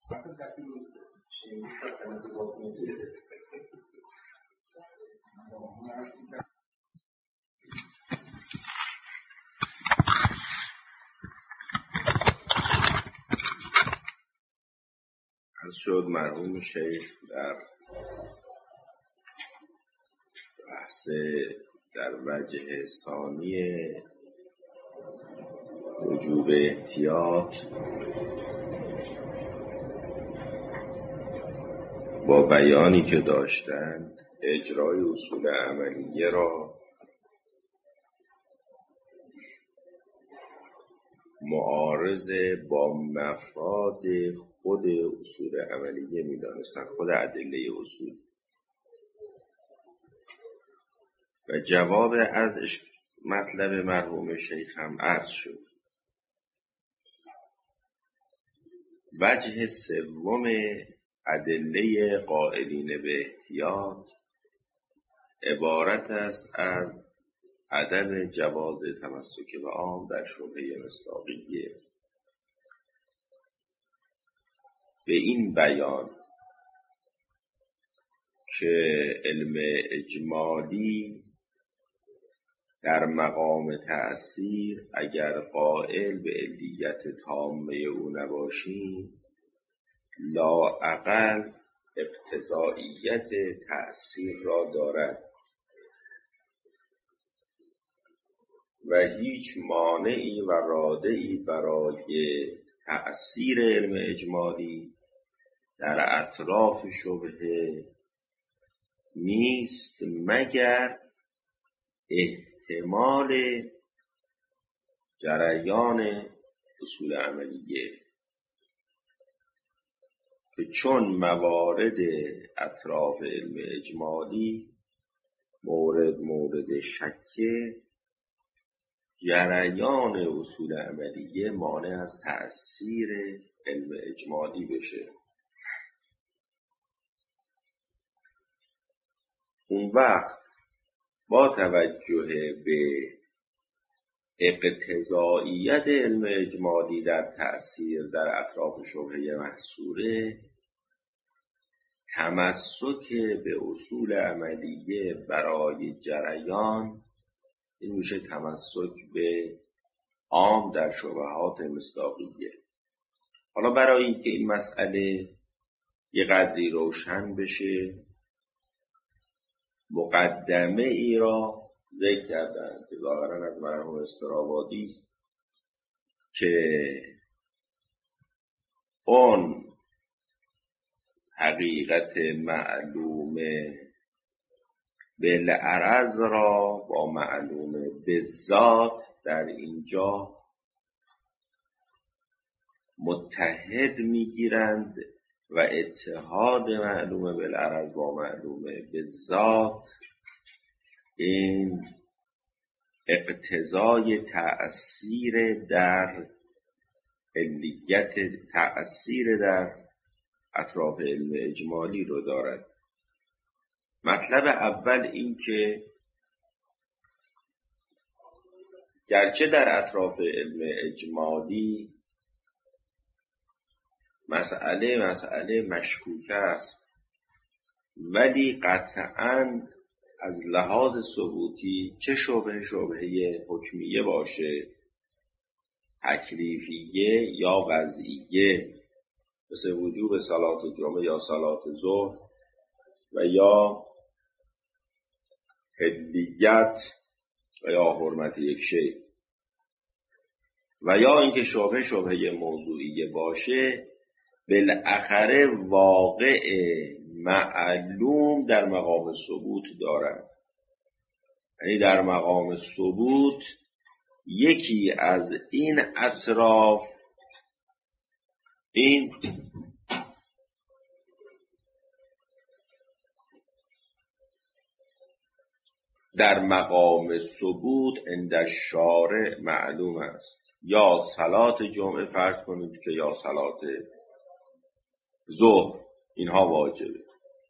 عرض شد مرحوم شیخ در بحث در وجه ثانی وجوب احتیاط با بیانی که داشتند اجرای اصول عملیه را معارض با مفاد خود اصول عملیه می دانستند، خود ادله اصول. و جواب از مطلب مرحوم شیخ هم عرض شد. وجه سوم ادله قائلین به احتیاط عبارت است از عدم جواز تمسک به عام در شبهه مصداقیه. به این بیان که علم اجمالی در مقام تأثیر اگر قائل به علیت تامه او نباشیم لااقل اقتضائیت تأثیر را دارد و هیچ مانعی و رادعی برای تأثیر علم اجمالی در اطراف شبهه نیست مگر احتمال جریان اصول عملیه، که چون موارد اطراف علم اجمالی مورد شکه، جریان اصول عملیه مانع از تأثیر علم اجمالی بشه. اون وقت با توجه به اقتضائیت علم اجمالی در تأثیر در اطراف شبهه محصوره، تمسک به اصول عملیه برای جریان این میشه تمسک به عام در شبهات مصداقیه. حالا برای اینکه این مسئله یه قدری روشن بشه مقدمه ای را ذکر کردن که ظاهرا از مرحوم استرابادی است که اون حقیقت معلوم بالعرض را با معلوم بالذات در اینجا متحد میگیرند و اتحاد معلوم بالعرض با معلوم بالذات این اقتضای تأثیر در علیت تأثیر در اطراف علم اجمالی رو دارد. مطلب اول این که گرچه در اطراف علم اجمالی مسئله مشکوک است، ولی قطعاً از لحاظ ثبوتی چه شبهه حکمیه باشه، تکلیفیه یا وضعیه، مثل وجوب صلات جمعه یا صلات ظهر و یا حلیت و یا حرمت یک شی، و یا اینکه شبهه موضوعیه باشه، بالاخره واقع معلوم در مقام ثبوت دارد. یعنی در مقام ثبوت یکی از این اطراف، این در مقام ثبوت عند الشارع معلوم است. یا صلات جمعه فرض کنید که یا صلات ظهر، اینها واجبه.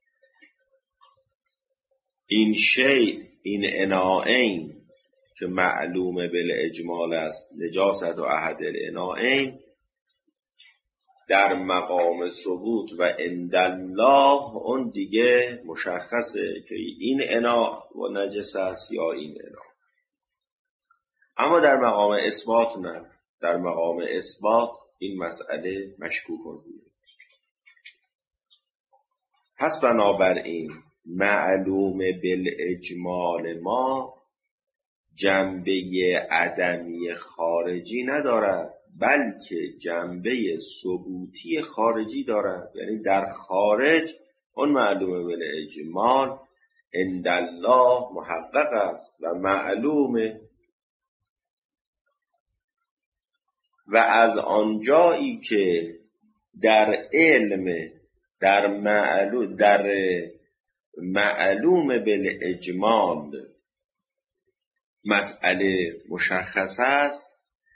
این شیء، این اناءین که معلومه بالاجمال است، نجاست و احد الاناءین، در مقام ثبوت و عندالله اون دیگه مشخصه که این اناء و نجس است یا این اناء. اما در مقام اثبات نه، در مقام اثبات این مسئله مشکوک بود. پس بنابراین معلوم بالاجمال ما جنبه عدمی خارجی ندارد، بلکه جنبه ثبوتی خارجی دارد. یعنی در خارج اون معلوم بالاجمال عندالله محقق است و معلومه، و از آنجایی که در علم در معلوم بالاجمال مسئله مشخص است،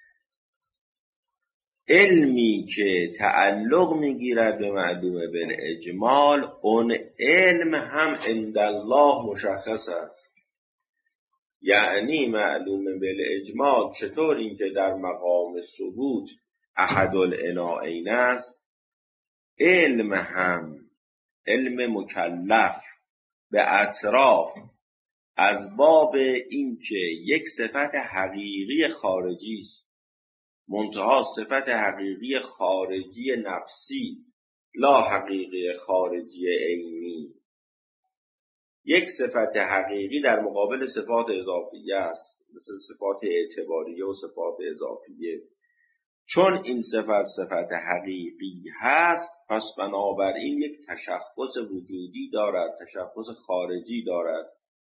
علمی که تعلق میگیرد به معلوم بالاجمال اون علم هم عندالله مشخص است. یعنی معلوم بالاجمال چطور این که در مقام ثبوت احد العناءین است، علم هم علم مکلف به اطراف از باب این که یک صفت حقیقی خارجی است، منتها صفت حقیقی خارجی نفسی لا حقیقی خارجی عینی، یک صفت حقیقی در مقابل صفات اضافیه است، مثل صفات اعتباریه و صفات اضافیه. چون این صفت حقیقی هست، پس بنابراین یک تشخص وجودی دارد، تشخص خارجی دارد.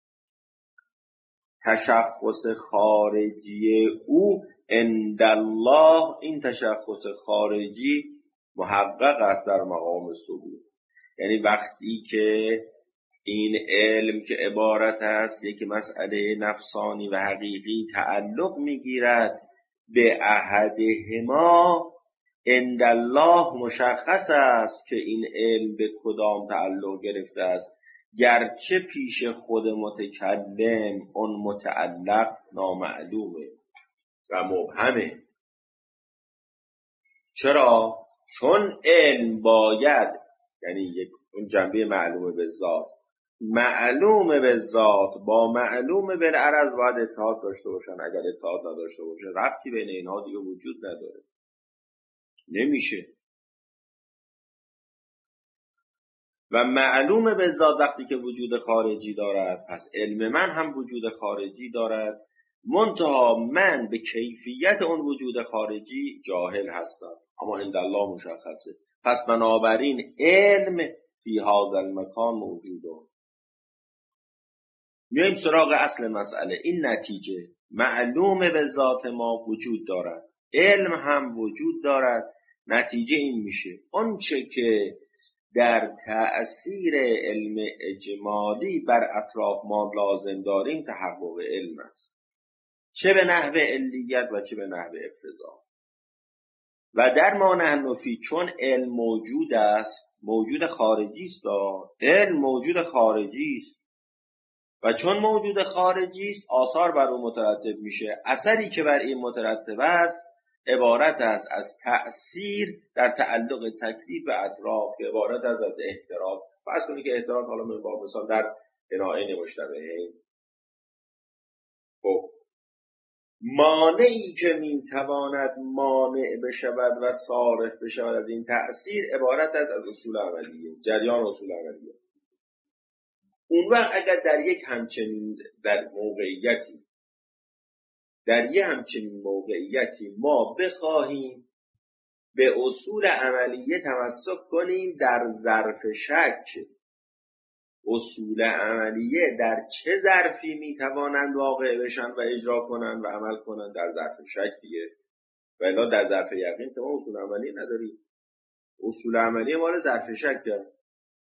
تشخص خارجی او عندالله، این تشخص خارجی محقق است در مقام ثبوت. یعنی وقتی که این علم که عبارت است یک مسئله نفسانی و حقیقی تعلق میگیرد به احدهما، عندالله مشخص است که این علم به کدام تعلق گرفته است، گرچه پیش خود متکلم اون متعلق نامعلومه و مبهمه. چرا؟ چون علم باید، یعنی یک اون جنبه معلومه به ذات، معلومه به ذات با معلومه بالعرض باید اتحاد داشته باشن. اگر اتحاد نداشته باشه ربطی بین اینها دیگه وجود نداره، نمیشه. و معلومه به ذات وقتی که وجود خارجی دارد، پس علم من هم وجود خارجی دارد، منتها من به کیفیت اون وجود خارجی جاهل هستم، اما عندالله مشخصه. پس بنابراین علم فی هذا المکان موجوده. میایم سراغ اصل مسئله. این نتیجه معلومه به ذات ما وجود دارد، علم هم وجود دارد. نتیجه این میشه آنچه که در تأثیر علم اجمالی بر اطراف ما لازم داریم تحقق علم است، چه به نحو علیت و چه به نحو اقتضا. و در ما نحن فی، چون علم موجود است، موجود خارجی است، علم موجود خارجی است و چون موجود خارجی است آثار بر او مترتب میشه. اثری که بر این مترتب است عبارت است از تأثیر در تعلق تکلیف به اطراف که عبارت است از احتراز. فرض کنید که احتراز حالا من با مثال در عناین مشتبهین، خب مانعی که میتواند مانع بشود و صارف بشود از این تأثیر عبارت است از اصول عملیه، جریان اصول عملیه. اون وقت اگر در یک همچنین موقعیتی ما بخواهیم به اصول عملیه تمسک کنیم در ظرف شک، اصول عملیه در چه ظرفی میتوانند واقع بشن و اجرا کنند و عمل کنند؟ در ظرف شک دیگه. و الا در ظرف یقین ما اصول عملیه نداریم. اصول عملیه مال ظرف شک کرد.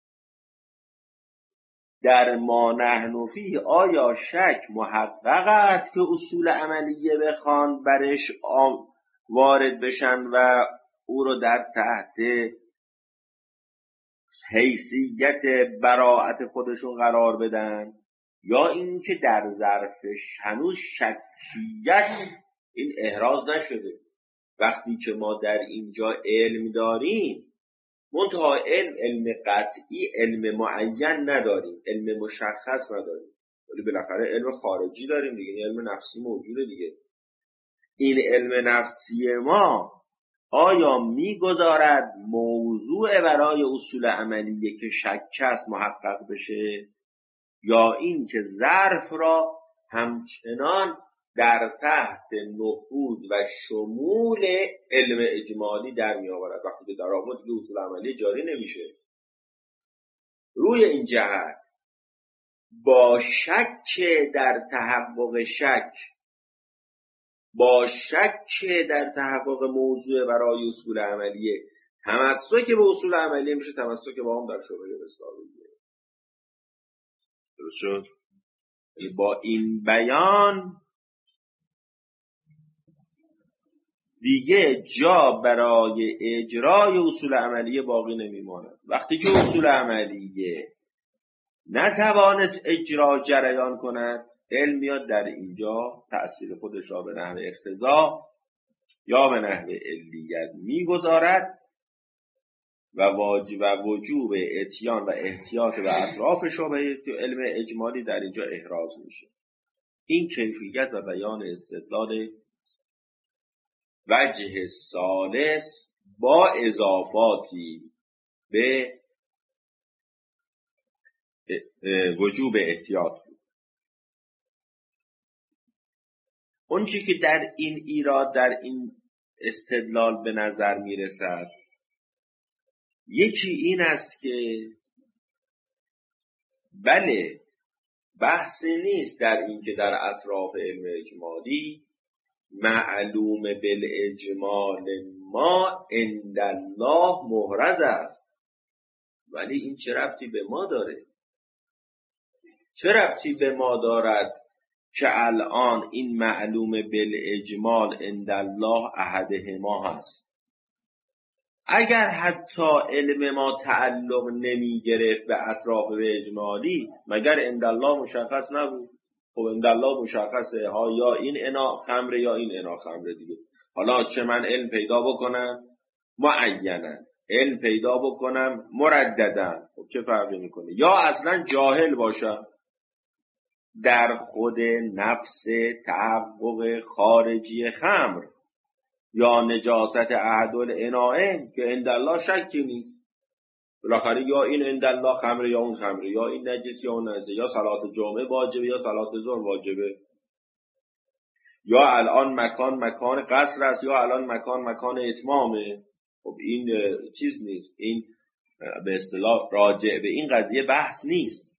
در ما نحن فیه آیا شک محقق است که اصول عملیه بخوان برش وارد بشن و او رو در تحت حیثیت براءت خودشون قرار بدن، یا این که در ظرفش هنوز شکیت این احراز نشده؟ وقتی که ما در اینجا علم داریم، منتها علم قطعی، علم معین نداریم، علم مشخص نداریم، ولی بالاخره علم خارجی داریم دیگه، علم نفسی موجوده دیگه. این علم نفسی ما آیا میگذارد موضوع برای اصول عملیه که شک است محقق بشه، یا این که ظرف را همچنان در تحت نفوذ و شمول علم اجمالی در می آورد؟ وقتی که در آمد که اصول عملی جاری نمیشه. روی این جهت با شک در تحقق شک، با شک در تحقق موضوع برای اصول عملیه، تمسک به اصول عملیه میشه تمسک با هم در شبهه رساله‌ایه. درست شد؟ با این بیان دیگه جا برای اجرای اصول عملیه باقی نمیماند. وقتی که اصول عملیه نتواند اجرا جریان کند، علم میاد در اینجا تأثیر خودش را به نحو اقتضا یا به نحو علیت میگذارد و وجوب اتیان و احتیاط به اطراف شبهه علم اجمالی در اینجا احراز میشه. این کیفیت و بیان استدلال وجه ثالث با اضافاتی به وجوب احتیاط بود. اون چی که در این ایراد، در این استدلال به نظر میرسد، یکی این است که بله بحثی نیست در این که در اطراف علم اجمالی معلوم بالاجمال ما عند الله محرز است، ولی این چه ربطی به ما داره؟ چه ربطی به ما دارد که الان این معلوم بالاجمال عند الله احدهما هست؟ اگر حتی علم ما تعلق نمی گرفت به اطراف اجمالی، مگر عند الله مشخص نبود؟ خب عند الله مشخصه ها، یا این انا خمره یا این انا خمره دیگه. حالا چه من علم پیدا بکنم معیناً، علم پیدا بکنم مردداً، خب چه فرقی میکنه؟ یا اصلا جاهل باشم در خود نفس تحقق خارجی خمر یا نجاست احدالعناین که عند الله شکی نیست. بالاخره یا این عند الله خمره یا اون خمره، یا این نجس یا اون نجس، یا صلات جمعه واجبه یا صلات ظهر واجبه، یا الان مکان قصر است یا الان مکان اتمامه. خب این چیز نیست، این به اصطلاح راجع به این قضیه بحث نیست.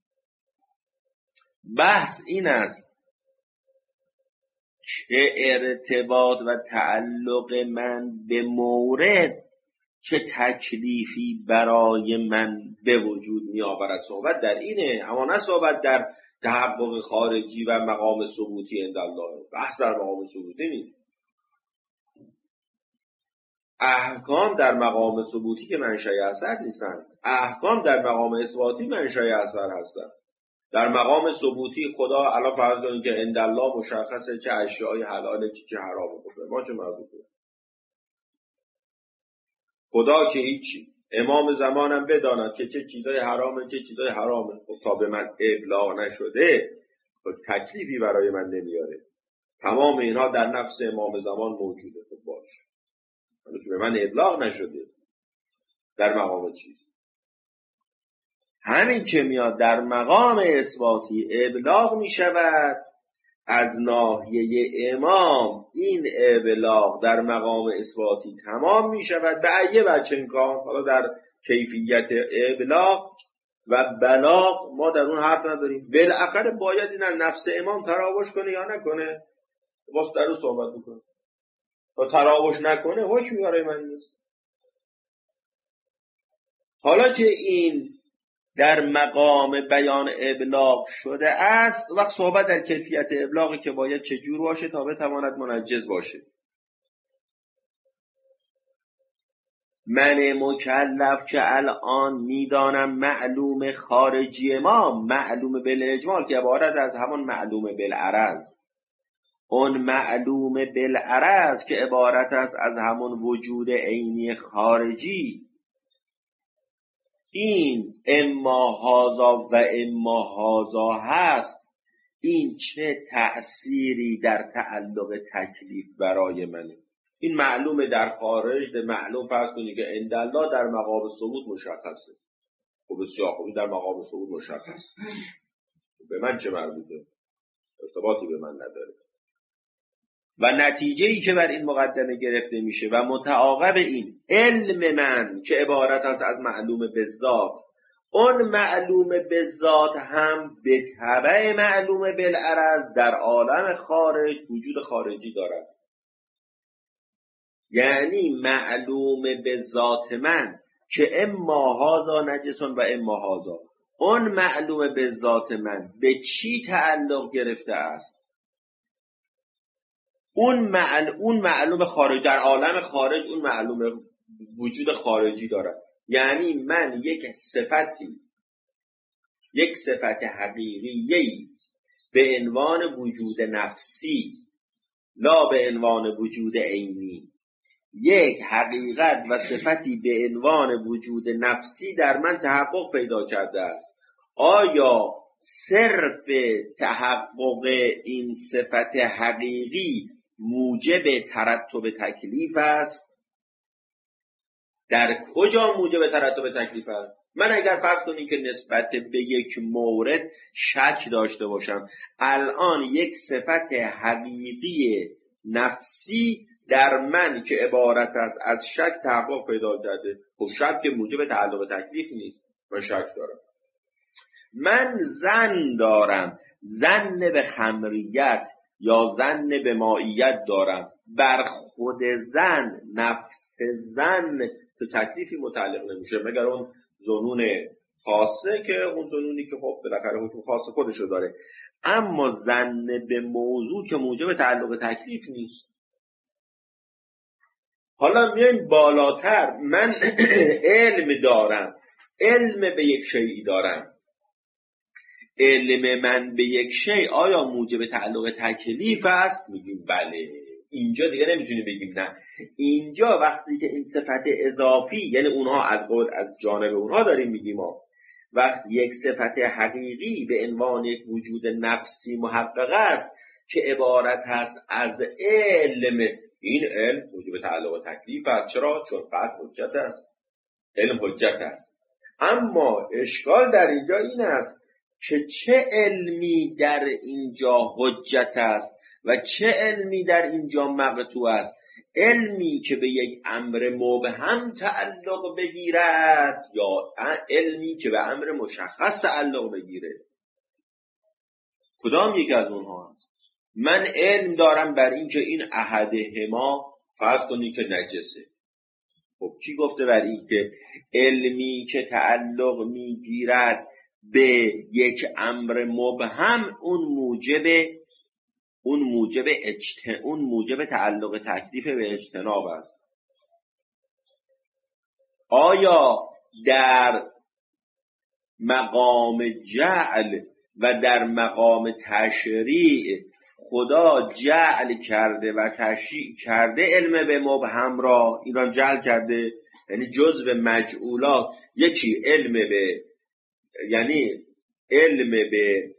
بحث این است که ارتباط و تعلق من به مورد چه تکلیفی برای من به وجود می آورد. صحبت در اینه، اما نه صحبت در تحقق خارجی و مقام ثبوتی عند الله. بحث در مقام ثبوتی نیست. احکام در مقام ثبوتی که منشأ اثر نیستند، احکام در مقام اثباتی منشأ اثر هستند. در مقام ثبوتی خدا الان فرض کنید که عند الله مشخصه چه اشیاء حلاله چه حرامه، ما چه مربوطه؟ خدا که هیچی، امام زمانم بداند که چه چیزای حرامه چه چیزای حرامه. خب تا به من ابلاغ نشده خب تکلیفی برای من نمیاره. تمام اینها در نفس امام زمان موجوده. خب باشه، حالا که به من ابلاغ نشده در مقام چیز، همین که میاد در مقام اثباتی ابلاغ می شود، از ناحیه امام این ابلاغ در مقام اثباتی تمام می شود به ایه بچه کار. حالا در کیفیت ابلاغ و بلاغ ما در اون حرف نداریم. بالاخره باید این نفس امام تراوش کنه یا نکنه، واسه در اون صحبت بکنه. تا تراوش نکنه حکمی برای من نیست. حالا که این در مقام بیان ابلاغ شده است، وقت صحبت در کیفیت ابلاغی که باید چجور باشه تا بتواند منجز باشه. من مکلف که الان میدانم معلوم خارجی ما معلوم بالاجمال که عبارت از همان معلوم بالعرض، اون معلوم بالعرض که عبارت است از همون وجود عینی خارجی، این اما هازا و اما هازا هست، این چه تأثیری در تعلق تکلیف برای منه؟ این معلوم در خارج، در معلوم فرض کنید که عند الله در مقام ثبوت مشخصه. خب بسیار خوب، در مقام ثبوت مشخص، به من چه مربوطه؟ ارتباطی به من نداره. و نتیجه‌ای که بر این مقدمه گرفته میشه و متعاقب این علم من که عبارت است از معلوم بالذات، اون معلوم بالذات هم به تبع معلوم بالعرض در عالم خارج وجود خارجی دارد. یعنی معلوم بالذات من که اما هازا نجسون و اما هازا، اون معلوم بالذات من به چی تعلق گرفته است؟ اون معلوم خارج در عالم خارج، اون معلوم وجود خارجی دارد. یعنی من یک صفت حقیقی به عنوان وجود نفسی، لا به عنوان وجود عینی، یک حقیقت و صفتی به عنوان وجود نفسی در من تحقق پیدا کرده است. آیا صرف تحقق این صفت حقیقی موجب ترتب تکلیف است؟ در کجا موجب ترتب تکلیف است؟ من اگر فرض کنیم که نسبت به یک مورد شک داشته باشم، الان یک صفت حقیقی نفسی در من که عبارت است از شک تحقق پیدا کرده، خب شک که موجب تعلق تکلیف نیست، من شک دارم. من ظن دارم، ظن به خمریت یا ظن به مائیت دارم، بر خود ظن، نفس ظن تو تکلیفی متعلق نمیشه مگر اون ظنون خاصه که اون ظنونی که خب بالاخره حکم خاص خودشو داره، اما ظن به موضوع که موجب تعلق تکلیف نیست. حالا میایم بالاتر، من علم دارم، علم به یک شیئی دارم. علم من به یک شیء آیا موجب تعلق تکلیف است؟ میگیم بله. اینجا دیگه نمیتونیم بگیم نه. اینجا وقتی که این صفت اضافی، یعنی اونها از جانب اونها داریم میگیم وقتی یک صفت حقیقی به عنوان یک وجود نفسی محقق است که عبارت هست از علم، این علم موجب تعلق تکلیف است. چرا؟ چون فقط حجت است، علم حجت است. اما اشکال در اینجا این است که چه علمی در اینجا حجت است و چه علمی در اینجا مقطوع است؟ علمی که به یک امر مبهم تعلق بگیرد یا علمی که به امر مشخص تعلق بگیره؟ کدام یک از اونها است؟ من علم دارم بر این که این احدهما فرض کنید که نجسه. خب کی گفته بر این که علمی که تعلق میگیرد به یک امر مبهم اون موجب تعلق تکلیف به اجتناب است؟ آیا در مقام جعل و در مقام تشریع خدا جعل کرده و تشریع کرده علم به مبهم را، اینا جعل کرده، یعنی جزء مجعولات یکی علم به، یعنی علم به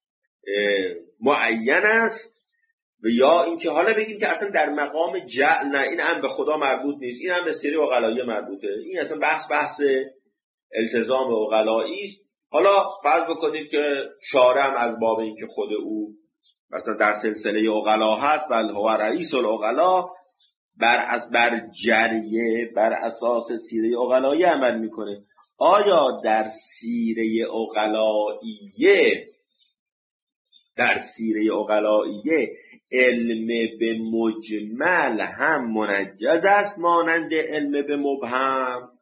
معین است، و یا اینکه حالا بگیم که اصلا در مقام جعل نه، این هم به خدا مربوط نیست، این هم به سری عقلایی مربوطه، این اصلا بحث التزام عقلایی است. حالا فرض بکنید که شارع هم از باب این که خود او مثلا در سلسله عقلا هست، بل هو رئیس العقلا، بر جریه بر اساس سیره عقلایی عمل میکنه. آیا در سیره عقلاییه علم به مجمل هم منجز است مانند علم به مبهم؟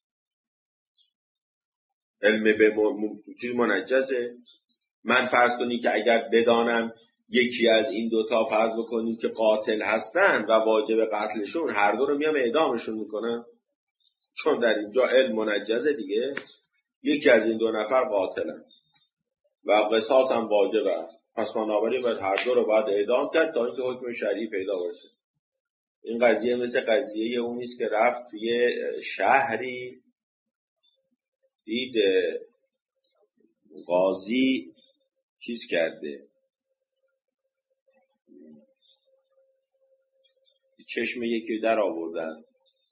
علم به چیز منجزه؟ من فرض کنید که اگر بدانم یکی از این دوتا فرض بکنید که قاتل هستن و واجب قتلشون، هر دو رو میام اعدامشون میکنم، چون در اینجا علم منجزه دیگه، یکی از این دو نفر قاتلن و قصاص هم واجب است، پس بنابراین باید هر دو رو باید اعدام کرد تا اینکه حکم شرعی پیدا باشه. این قضیه مثل قضیه اون نیست که رفت توی شهری دید قاضی چیز کرده، چشم یکی در آوردن،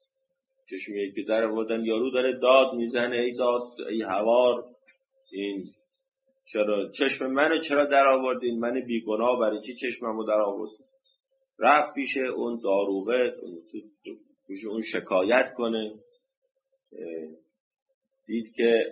یارو داره داد میزنه، ای داد ای هوار، این چرا چشم منو چرا در آوردین؟ من بیگناه برای چی چشممو در آوردین؟ رفت پیش اون داروغه، پیش اون شکایت کنه، دید که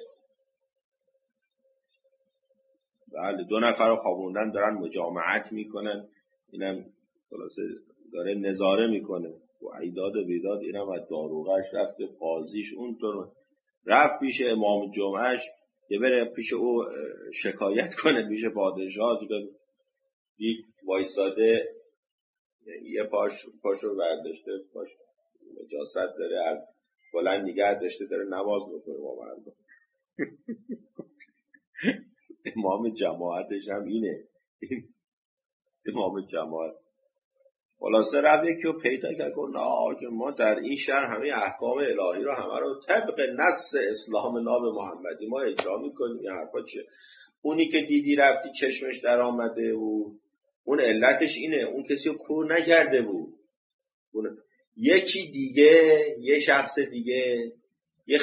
بله 2 نفر رو خوابوندن دارن مجامعت میکنن، اینم خلاصه داره نظاره میکنه و ایداد و بیداد، اینم از داروغش رفته، قاضیش اونطور رفت پیش امام جمعهش که بره پیش او شکایت کنه پیش پادشاه، دید وایساده یه پاشو برداشته، پاش نجاست داره، از بلند نگه داشته داره نماز میکنه با مردم. امام جماعتش هم اینه، امام جماعت خلاصه رفت یکی رو پیدا کرد که ما در این شهر همه احکام الهی رو همه رو طبق نص اسلام ناب محمدی ما اجرا میکنیم. این حرفا چیه؟ اونی که دیدی رفتی چشمش در آمده و اون علتش اینه، اون کسی رو کور نکرده بود. یکی دیگه، یه شخص دیگه، یه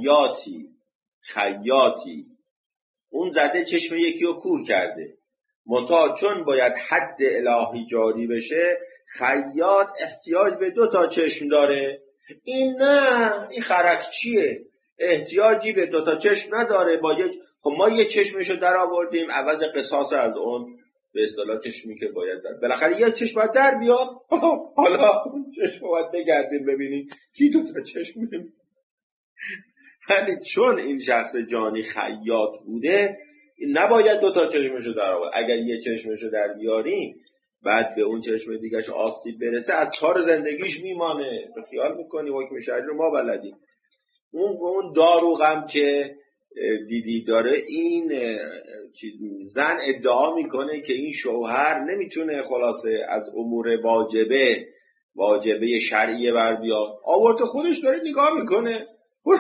خیاطی اون زده چشم یکی رو کور کرده، منتها چون باید حد الهی جاری بشه خیاط احتیاج به 2 چشم داره، این نه، این خرکچیه، احتیاجی به 2 چشم نداره. خب ما یه چشمشو در آوردیم عوض قصاص از اون به اصطلاح چشمی که باید در بالاخره یه چشم باید در بیاد. حالا اون چشم باید بگردیم ببینیم کی 2 چشم می‌بینه. ولی چون این شخص جانی خیاط بوده نباید 2 چشمشو در آورد. اگر یه چشمشو در بیاریم بعد به اون چشم دیگهش آسیب برسه از کار زندگیش میمانه. به خیال میکنی حکم شرعی رو ما بلدیم. اون داروغم که دیدی داره این زن ادعا میکنه که این شوهر نمیتونه خلاصه از امور واجبه شرعیه بر بیاد، آورده خودش داره نگاه میکنه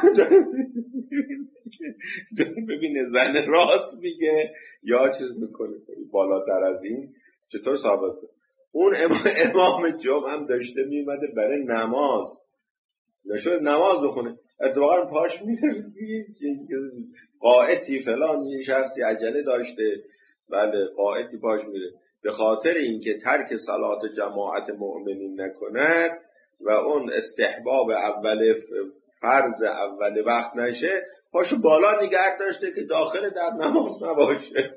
ببینه زن راست میگه یا چیز میکنه بالاتر از این چطور ثابت کنه. اون امام جمعه هم داشته میومده برای نماز، نشد نماز بخونه، اتفاقا پاش میره قائدی فلان، یه شخصی عجله داشته، بله قائدی پاش میره به خاطر اینکه ترک صلات جماعت مؤمنین نکند و اون استحباب فرض اول وقت نشه، پاشو بالا نگه داشته که داخل در نماز نباشه.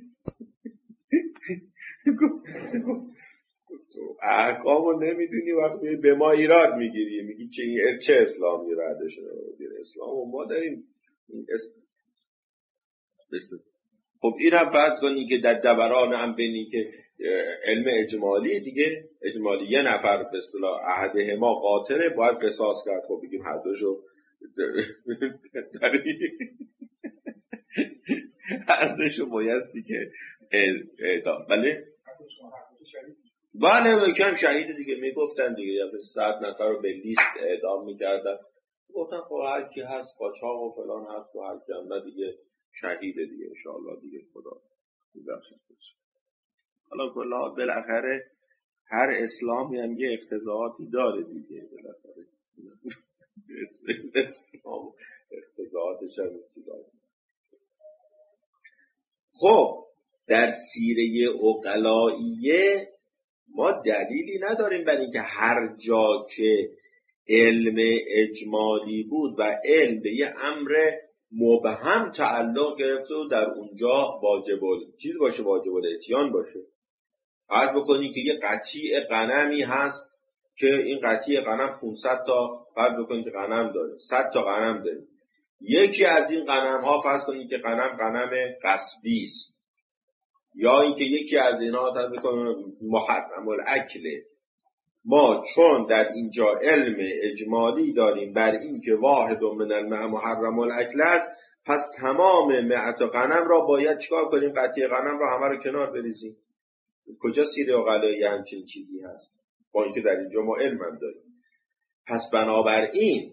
احکامو نمیدونی وقتی به ما ایراد میگیری، میگی چه اسلامی رده شده اسلام و ما داریم خب اینم فرض کنی که در دوران هم بینی که علم اجمالی دیگه، اجمالی یه نفر به اصطلاح احدهما قاتله باید قصاص کرد، خب بگیم هر دوشو هر دوشو بایستی که اعدام. بله کم شهید دیگه میگفتن دیگه، یا 100 نفر رو به لیست اعدام میکردن، گفتن خب هر کی هست قاچاق و فلان هست و هر کی هم نه دیگه شهیده دیگه انشاءالله دیگه خدا میبخشه. حالا کلا بالاخره هر اسلامی هم یه اقتضاعاتی داره دیگه، بالاخره اسلام اقتضاعاتش هم داره. خب در سیره عقلائیه ما دلیلی نداریم برای اینکه هر جا که علم اجمالی بود و علم به یه امر مبهم تعلق گرفته و در اونجا واجب الاتیان باشه. عرض بکنیم که یه قطیع غنمی هست که این قطیع غنم 500 تا فرض بکنیم که غنم داره، 100 تا غنم داره. یکی از این غنم ها فرض کنیم که غنم غصبی است، یا اینکه یکی از اینها فرض بکنیم محرم الاکله. ما چون در اینجا علم اجمالی داریم بر این که واحد من الماء محرم الاکل است، پس تمام معت غنم را باید چیکار کنیم؟ قطعه غنم را همه رو کنار بریزیم. کجا سیر عقلایی همچین چیزی هست؟ با اینکه در اینجا ما علم هم داریم. پس بنابراین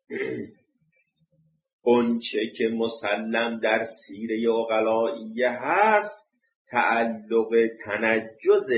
اونچه که مسلم در سیره عقلاییه هست تعلق تنجز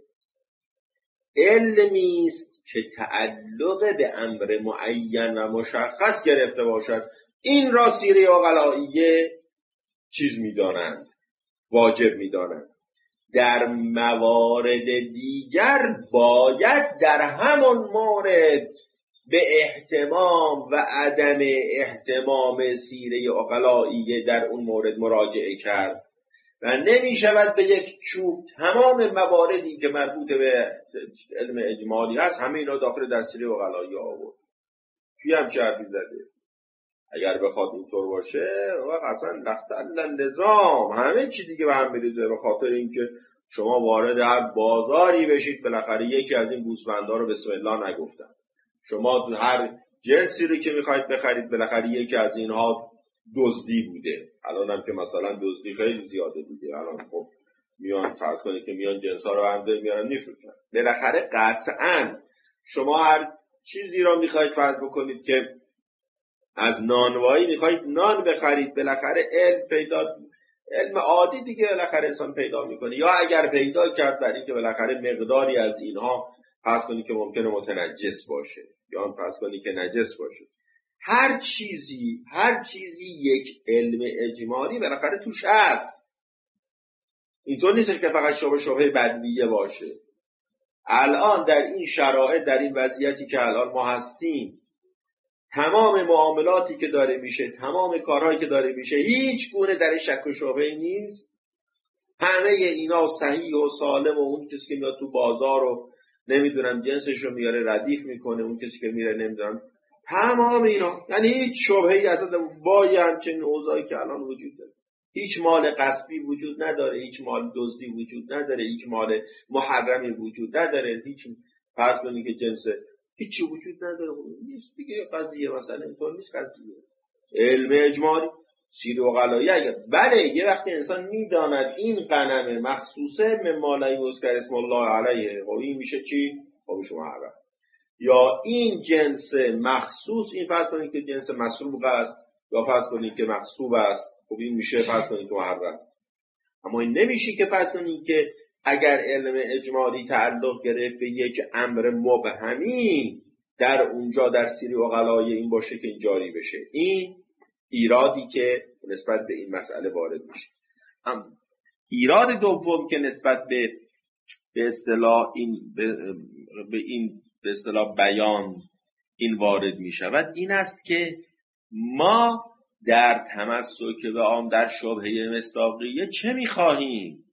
علمی است که تعلق به امر معین و مشخص گرفته باشد. این را سیره عقلاییه چیز می‌دانند، واجب می‌دانند. در موارد دیگر باید در همون مورد به احتمام و عدم احتمام سیره عقلاییه در اون مورد مراجعه کرد و نمی شود به یک چوب تمام مواردی که مربوط به علم اجمالی هست همه اینا داخل در سیره عقلاییه آورد. کی هم چه حرفی زده؟ اگر بخواد اینطور باشه وقت اصلا لختل نظام همه چی دیگه به هم میریزه، به خاطر اینکه شما وارد هر بازاری بشید بالاخره یکی از این گوسفندا رو بسم الله نگفتن. شما هر جنسی رو که میخواید بخرید بالاخره یکی از اینها دزدی بوده. الان هم که مثلا دزدی خیلی زیاده دیگه. الان خب میان فرض کنید که میان جنس‌ها رو هم میارن میفروشن. بالاخره قطعاً شما هر چیزی رو میخواید فرض بکنید که از نانوایی میخواید نان بخرید، بالاخره علم عادی دیگه بالاخره انسان پیدا میکنه، یا اگر پیدا کرد برای اینکه بالاخره مقداری از اینها فرض کنید که ممکنه متنجس باشه یا هم فرض کنید که نجس باشه. هر چیزی یک علم اجمالی بالاخره توش هست. اینطور نیست که فقط شبهه بدویه باشه. الان در این شرایط، در این وضعیتی که الان ما هستیم، تمام معاملاتی که داره میشه، تمام کارهایی که داره میشه، هیچ گونه در شک و شبهه‌ای نیست. همه اینا صحیح و سالم و اون کسی که میاد تو بازار رو نمیدونم جنسش رو میاره ردیف میکنه، اون کسی که میره نمیدونم، تمام اینا، یعنی هیچ شبهه‌ای اصلا با همچین اوضاعی که الان وجود داره. هیچ مال غصبی وجود نداره، هیچ مال دزدی وجود نداره، هیچ مال محرمی وجود نداره، هیچ فرض کنید که جنس هیچی وجود نداره. نیست دیگه قضیه، مثلا اینطور نیست قضیه. علم اجمالی سیر عقلایی اگر بله یه وقتی انسان میداند این غنم مخصوصه ممالای مذکر اسم الله علیه، خب این میشه چی؟ خب شما محرم. یا این جنس مخصوص، این فرض کنید که جنس مسروق است یا فرض کنید که مغصوب است، خب این میشه فرض کنید که محرم. اما این نمیشه که فرض کنید که اگر علم اجمالی تعلق گرفت به یک امر مبهمی در اونجا در سیری عقلای این باشه که جاری بشه. این ایرادی که نسبت به این مسئله وارد میشه. ایراد دوم که نسبت به اصطلاح این به اصطلاح بیان این وارد میشود این است که ما در تمسک به عام در شبهه مصداقیه چه میخواهیم؟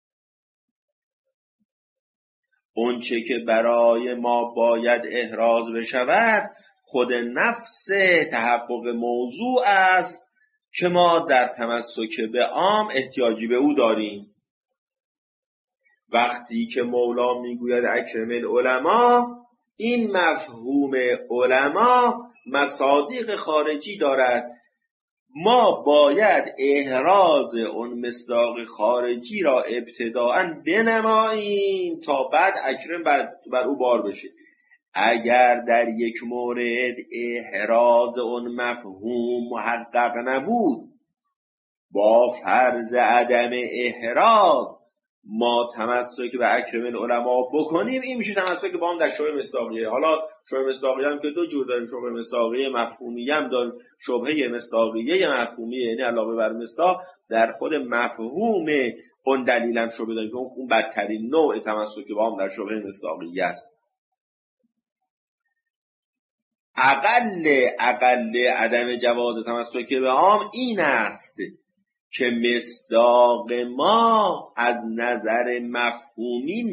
اونچه که برای ما باید احراز بشود خود نفس تحقق موضوع است که ما در تمسک به عام احتیاجی به او داریم. وقتی که مولا میگوید اکرم العلماء، این مفهوم علما مصادیق خارجی دارد. ما باید احراز اون مصداق خارجی را ابتداءً بنماییم تا بعد اکرم بر او بار بشه. اگر در یک مورد احراز اون مفهوم محقق نبود، با فرض عدم احراز ما تمسک به اکرم العلماء بکنیم، این میشه تمسک با هم در شبهه مصداقیه. حالا شبهه مصداقیه هم که دو جور داریم، شبهه مصداقیه مفهومیه هم داریم، شبهه مصداقیه مفهومیه یعنی علاوه بر مصداق در خود مفهوم اون دلیل هم شبهه داریم که اون بدترین نوع تمسک با هم در شبهه مصداقیه است. اقل عدم جواز تمسک به عام این است که مصداق ما از نظر مفهومی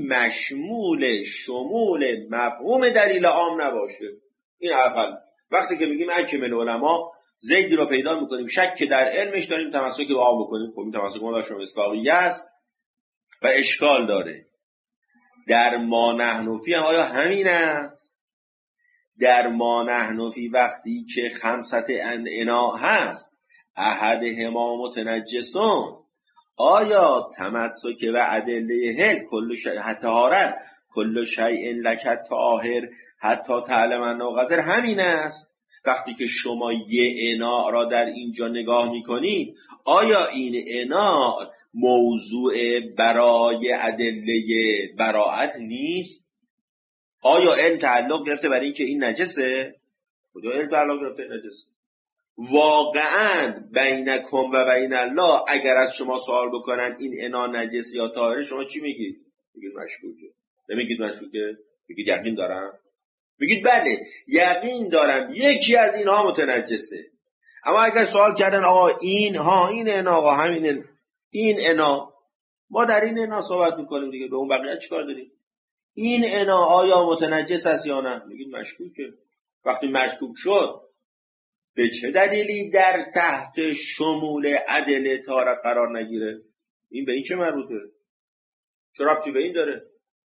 شمول مفهوم دلیل عام نباشه. این اقل. وقتی که میگیم اکرم العلماء، زیدی رو پیدا میکنیم شک در علمش داریم تمسک به عام بکنیم، خب این تمسک ما در شبهه مصداقیه است و اشکال داره. در ما نحن فی آیا همین است؟ در ما نحن فی وقتی که خمسط انعنا هست، احدهما متنجسون، آیا تمسک و ادله هل کل شیء طهارت کل شیء لک طاهر حتی تعلم انه قذر همین است. وقتی که شما یه اناء را در اینجا نگاه میکنید، آیا این اناء موضوع برای ادله براءت نیست؟ آیا علم تعلق گرفته برای اینکه این نجسه؟ کجا علم تعلق گرفته نجسه؟ واقعا بینکم و بین الله اگر از شما سوال بکنن این انا نجس یا طاهره، شما چی میگید؟ میگید مشکوکه. نمیگید مشکوکه؟ میگید یقین دارم. میگید بله یقین دارم یکی از اینها متنجسه. اما اگر سوال کردن آقا این انا، آقا همین این انا، ما در این انا صحبت میکنیم دیگه، به اون بقیه چیکار داریم؟ این انا آیا متنجس است یا نه؟ میگید مشکوکه. وقتی مشکوک شد به چه دلیلی در تحت شمول ادله طهارت قرار نگیره؟ این به این چه مربوطه؟ چه ربطی به این داره؟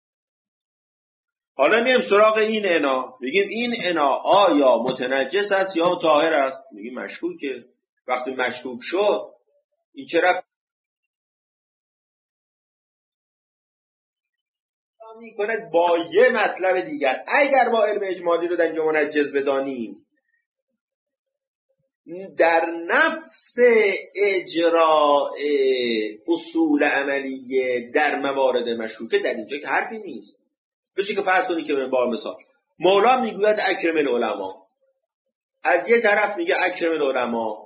حالا میم سراغ این انا، میگیم این انا آیا متنجس است یا طاهر است؟ میگیم مشکوکه. وقتی مشکوک شد این چه ربطی میکنه با یه مطلب دیگر؟ اگر ما علم اجمالی رو در اینجا منجز بدانیم، در نفس اجراء اصول عملیه در موارد مشکوکه در اینجا که حرفی نیست. بسی که فرض کنید که با مثال مولا میگوید اکرم العلماء، از یه طرف میگه اکرم العلماء،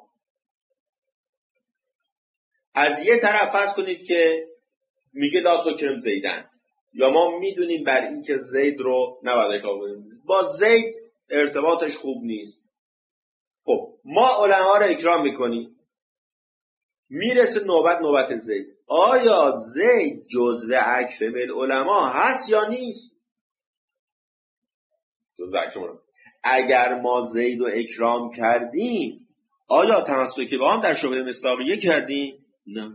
از یه طرف فرض کنید که میگه لا تکرم زیدن، یا ما میدونیم بر این که زید رو نباید اکرام کنیم، با زید ارتباطش خوب نیست. خب ما علما رو اکرام میکنیم، میرسه نوبت زید. آیا زید جزو اکرم العلماء هست یا نیست؟ جزو اکرم العلماء. اگر ما زید رو اکرام کردیم، آیا تمسک با هم در شبهه مصداقیه کردیم؟ نه.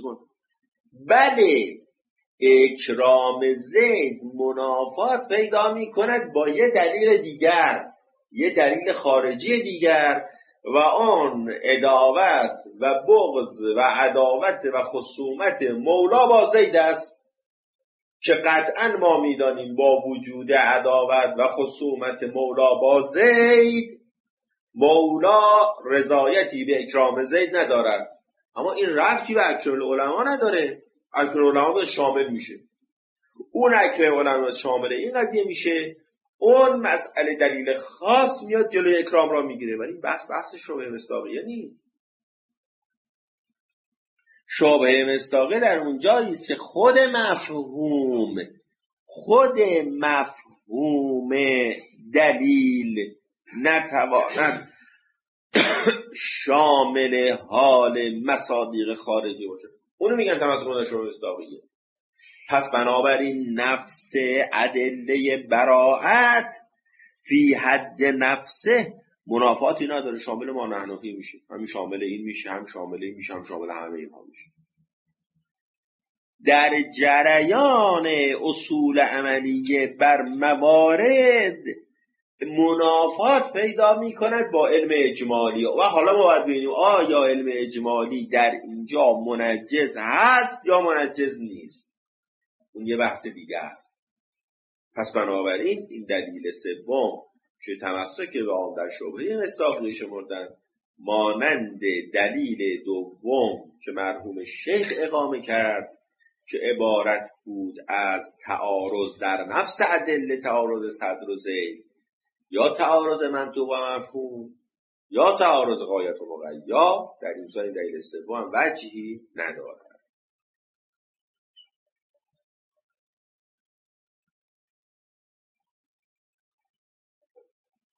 بله اکرام زید منافات پیدا میکند با یه دلیل دیگر، یه دلیل خارجی دیگر، و آن عداوت و بغض و عداوت و خصومت مولا با زید است که قطعا ما میدانیم با وجود عداوت و خصومت مولا با زید، مولا رضایتی به اکرام زید ندارد. اما این ربطی به اکرام العلماء نداره. اکرام العلماء شامل میشه، اون اکرام العلماء شامل این قضیه میشه، اون مسئله دلیل خاص میاد جلوی اکرام را میگیره. ولی بحث شبهه مصداقیه نیست. شبهه مصداقیه در اون جایی است که خود مفهوم دلیل نتواند شامل حال مصادیق خارجی باشه. اونو میگن تمسک با شبهه مصداقیه. پس بنابراین نفس ادله براءت فی حد نفسه منافاتی نداره، شامل ما نحنفی میشه، همین شامل این میشه، هم شامل این میشه، هم شامل همه اینها میشه. در جریان اصول عملیه بر موارد منافات پیدا میکند با علم اجمالی. و حالا ما باید ببینیم آیا علم اجمالی در اینجا منجز هست یا منجز نیست. اون یه بحث دیگه است. پس بنابراین این دلیل سوم که تمسک به آن در شبهه مصداقیه شمردن، مانند دلیل دوم که مرحوم شیخ اقامه کرد که عبارت بود از تعارض در نفس ادله، تعارض صدر و ذیل، یا تعارض منطوق و مفهوم، یا تعارض غایت و مقید، در این دلیل سوم وجهی ندارد.